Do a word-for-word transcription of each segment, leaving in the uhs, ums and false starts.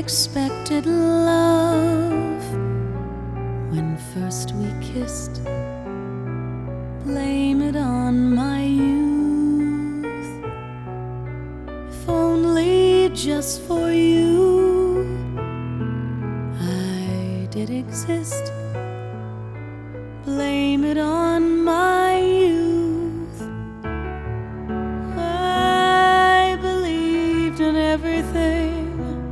unexpected love. When first we kissed, blame it on my youth. If only just for you I did exist, blame it on my youth. I believed in everything,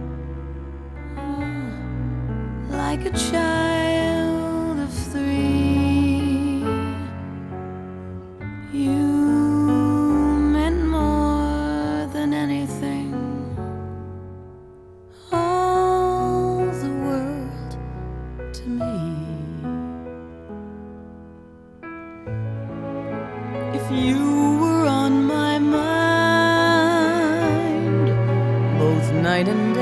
oh, like a child of three. You meant more than anything, all the world to me. If you were on my mind both night and